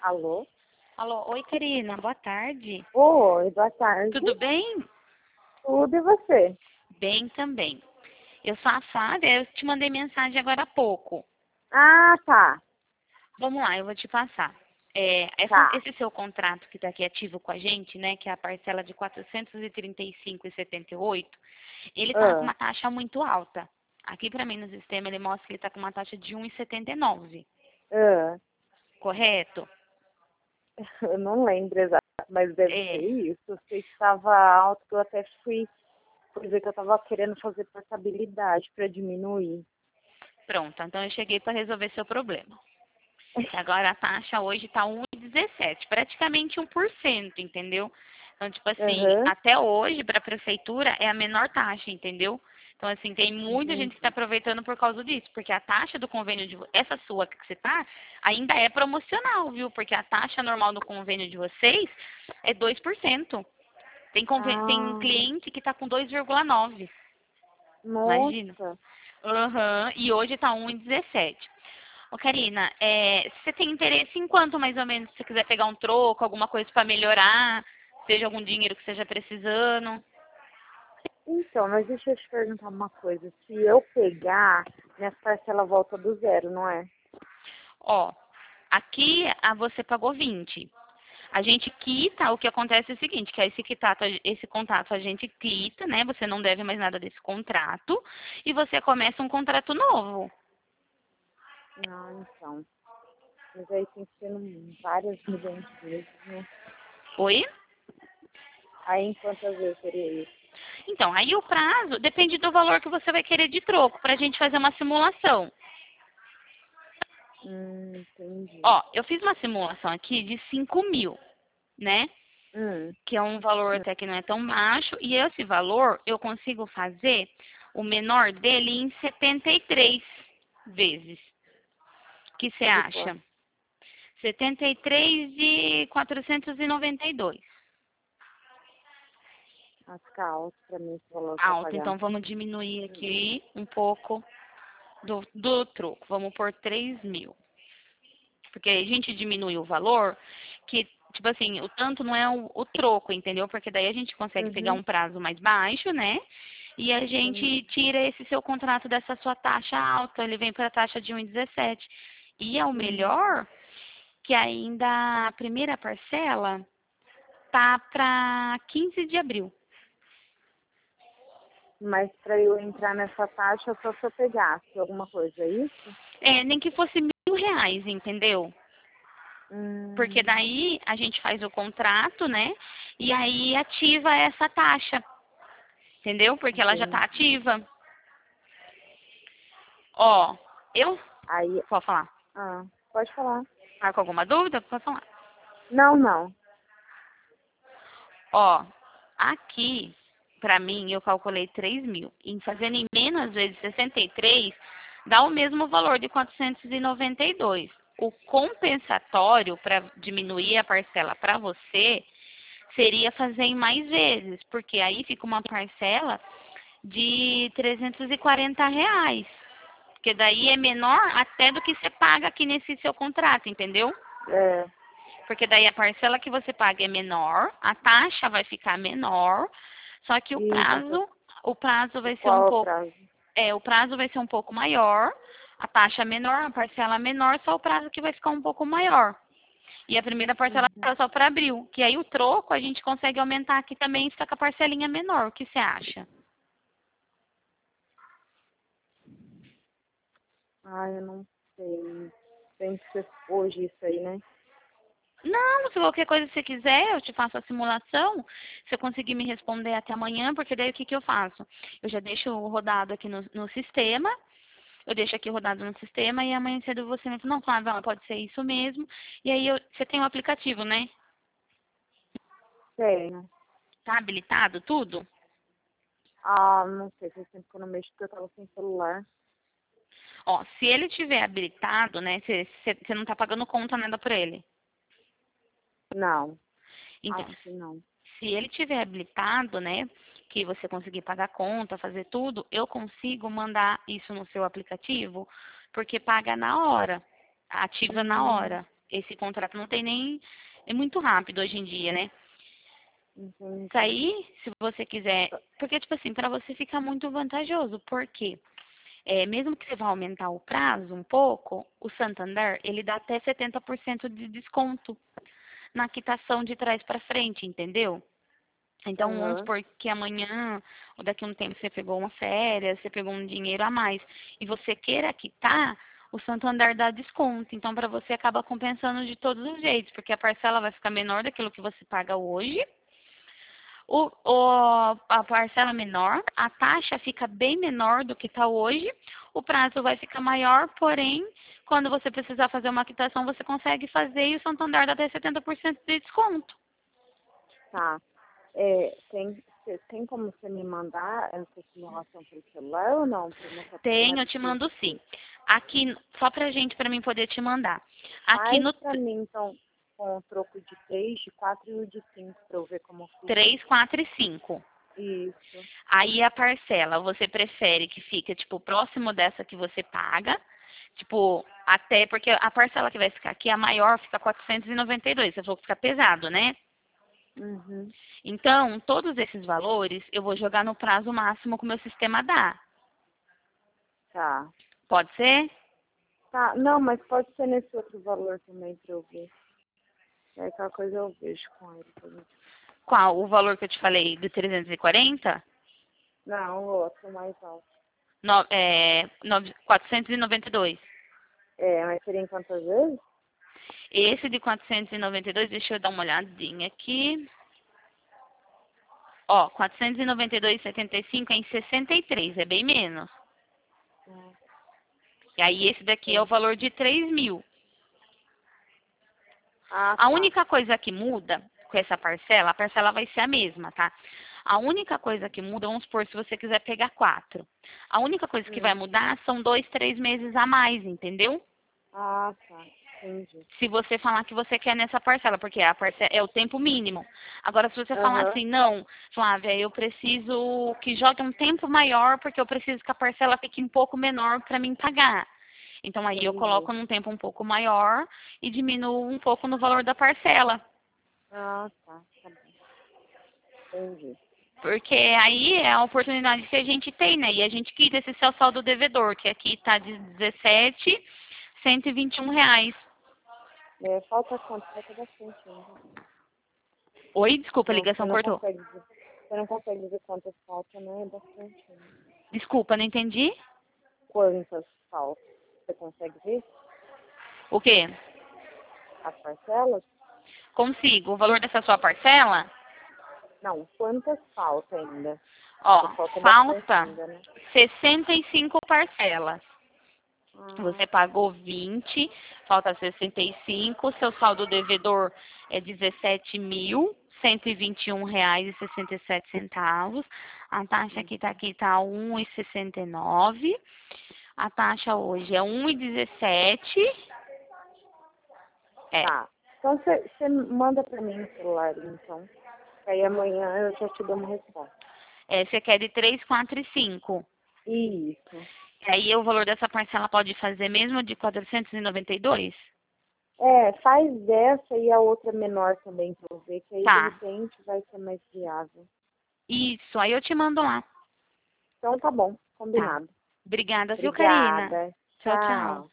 Alô? Alô, oi, Karina, boa tarde. Oi, boa tarde. Tudo bem? Tudo e você? Bem também. Eu sou a Flávia, eu te mandei mensagem agora há pouco. Ah, tá. Vamos lá, eu vou te passar. Tá. Esse seu contrato que está aqui ativo com a gente, né, que é a parcela de 435,78, ele está com Ah, uma taxa muito alta. Aqui para mim no sistema ele mostra que ele está com uma taxa de 1,79, ah. correto? Eu não lembro exato, mas deve ser É. isso. Eu sei que estava alto, que eu até fui, por ver que eu estava querendo fazer portabilidade para diminuir. Pronto, então eu cheguei para resolver seu problema. Que agora a taxa hoje está 1,17, praticamente 1%, entendeu? Então, tipo assim, Aham, até hoje, para a prefeitura, é a menor taxa, entendeu? Então, assim, tem muita gente que está entendi. aproveitando por causa disso, porque a taxa do convênio essa sua que você tá, ainda é promocional, viu? Porque a taxa normal do convênio de vocês é 2%. Tem Ah, cliente que está com 2,9, imagina. nossa. Aham, e hoje está 1,17. Ô, Karina, você tem interesse em quanto mais ou menos? Se você quiser pegar um troco, alguma coisa para melhorar, seja algum dinheiro que esteja precisando. Então, mas deixa eu te perguntar uma coisa. Se eu pegar, minha parcela volta do zero, não é? Ó, aqui você pagou 20. A gente quita, o que acontece é o seguinte, que é esse contrato a gente quita, né? Você não deve mais nada desse contrato e você começa um contrato novo. Ah, então. Mas aí tem que ser várias milhões de vezes, né? Oi? Aí em quantas vezes seria isso? Então, aí o prazo depende do valor que você vai querer de troco para a gente fazer uma simulação. Entendi. Ó, eu fiz uma simulação aqui de 5 mil, né? Hum, Que é um valor hum, até que não é tão baixo, e esse valor eu consigo fazer o menor dele em 73 vezes. O que você de quanto? acha? 73 e 492. Ah, fica alto pra mim esse valor pra Alto, pagar. então vamos diminuir Hum, aqui um pouco do troco. Vamos por 3 mil. Porque a gente diminui o valor, que, tipo assim, o tanto não é o troco, entendeu? Porque daí a gente consegue pegar Uhum, um prazo mais baixo, né? E a gente entendi. tira esse seu contrato dessa sua taxa alta, ele vem para a taxa de 1,17. E é o Uhum. melhor que ainda a primeira parcela tá para 15 de abril. Mas pra eu entrar nessa taxa, só se eu pegasse alguma coisa, é isso? Nem que fosse R$ 1.000, entendeu? Porque Hum, daí a gente faz o contrato, né? E aí ativa essa taxa, entendeu? Porque ela já está entendi. ativa. Ó, eu. Aí, Pode falar. pode falar. Tá com alguma dúvida? Pode falar. Não, não. Ó, aqui, pra mim, eu calculei 3 mil. Em fazendo em menos vezes 63, dá o mesmo valor de 492. O compensatório para diminuir a parcela para você seria fazer em mais vezes, porque aí fica uma parcela de R$ 340. Porque daí é menor até do que você paga aqui nesse seu contrato, entendeu? É, Porque daí a parcela que você paga é menor, a taxa vai ficar menor, só que isso. o prazo E vai ser um qual é o pouco, prazo? o prazo vai ser um pouco maior, a taxa menor, a parcela menor, só o prazo que vai ficar um pouco maior. E a primeira parcela Uhum. é só para abril, que aí o troco a gente consegue aumentar aqui também e fica com a parcelinha menor. O que você acha? Ah, eu não sei. Tem que ser hoje isso aí, né? Não, se qualquer coisa que você quiser, eu te faço a simulação. Se eu conseguir me responder até amanhã, porque daí o que eu faço? Eu já deixo rodado aqui no sistema, eu deixo aqui rodado no sistema e amanhã cedo você me fala, não, Flávia, pode ser isso mesmo. E aí você tem o aplicativo, né? Tenho. Tá habilitado tudo? Ah, não sei, faz tempo que eu não mexo porque eu tava sem celular. Ó, se ele tiver habilitado, né, você não tá pagando conta nada por ele. Não, Então, acho que não. se ele tiver habilitado, né, que você conseguir pagar conta, fazer tudo, eu consigo mandar isso no seu aplicativo, porque paga na hora, ativa na Hum, hora. esse contrato não tem nem... É muito rápido hoje em dia, né? Entendi. Isso aí, se você quiser... Porque, tipo assim, para você fica muito vantajoso. Por quê? Mesmo que você vá aumentar o prazo um pouco, o Santander, ele dá até 70% de desconto na quitação de trás para frente, entendeu? Então, vamos Aham. supor que amanhã, ou daqui a um tempo, você pegou uma férias, você pegou um dinheiro a mais, e você queira quitar, o Santander dá desconto. Então, para você, acaba compensando de todos os jeitos, porque a parcela vai ficar menor daquilo que você paga hoje, a parcela menor, a taxa fica bem menor do que está hoje, o prazo vai ficar maior, porém, quando você precisar fazer uma quitação, você consegue fazer e o Santander dá até 70% de desconto. Tá. Tem como você me mandar essa simulação pelo celular ou não? Para mostrar pro meu Tem, eu te marido? mando sim. Aqui, só para mim poder te mandar. Aqui Faz no pra mim, então, com o troco de 3, de 4 e o de 5 pra eu ver como fica. 3, 4 e 5. Isso. Aí a parcela, você prefere que fique, tipo, próximo dessa que você paga, tipo, até porque a parcela que vai ficar aqui, a maior, fica 492. Você falou que fica pesado, né? Uhum. Então, todos esses valores eu vou jogar no prazo máximo que o meu sistema dá. Tá. Pode ser? Tá, não, mas pode ser nesse outro valor também pra eu ver. É aquela coisa eu vejo com ele também. Qual? O valor que eu te falei de 340? Não, o outro mais alto. 492. Mas seria em quantas vezes? Esse de 492, deixa eu dar uma olhadinha aqui. Ó, 492,75 é em 63, é bem menos. Ah, E aí esse daqui é o sim. valor de 3 mil. Ah, A tá. única coisa que muda com essa parcela, a parcela vai ser a mesma, tá? A única coisa que muda, vamos supor, se você quiser pegar 4. A única coisa que vai Hum. mudar são 2, 3 meses a mais, entendeu? Ah, tá. Entendi. Se você falar que você quer nessa parcela, porque a parcela é o tempo mínimo. Agora, se você falar Aham. assim, não, Flávia, eu preciso que jogue um tempo maior, porque eu preciso que a parcela fique um pouco menor para mim pagar. Então, aí eu Entendi. coloco num tempo um pouco maior e diminuo um pouco no valor da parcela. Ah, tá. Tá bom. Entendi. Porque aí é a oportunidade que a gente tem, né? E a gente quita esse seu saldo devedor, que aqui está de 17.121 reais. Falta quanto? Falta bastante ainda. Oi, desculpa, a Não, ligação cortou. você não consegue dizer quantas falta, né? É bastante ainda. Desculpa, não entendi. Quantas falta? Você consegue ver O quê? as parcelas? Consigo. O valor dessa sua parcela? Não, quantas falta ainda? Ó, Porque falta bastante falta ainda, né? 65 parcelas. Você Ah, pagou 20, falta 65, seu saldo devedor é R$ 17.121,67. A taxa que está aqui está 1,69. A taxa hoje é 1,17. É. tá. Então você manda pra mim no celular, então. Aí amanhã eu já te dou uma resposta. Você quer de 3, 4 e 5. Isso. E aí o valor dessa parcela pode fazer mesmo de 492? Faz dessa e a outra menor também pra eu ver, que aí de Tá. repente vai ser mais viável. Isso, aí eu te mando lá. Então tá bom, Tá. combinado. Obrigada, viu, Karina? Obrigada. Tchau, tchau. Tchau.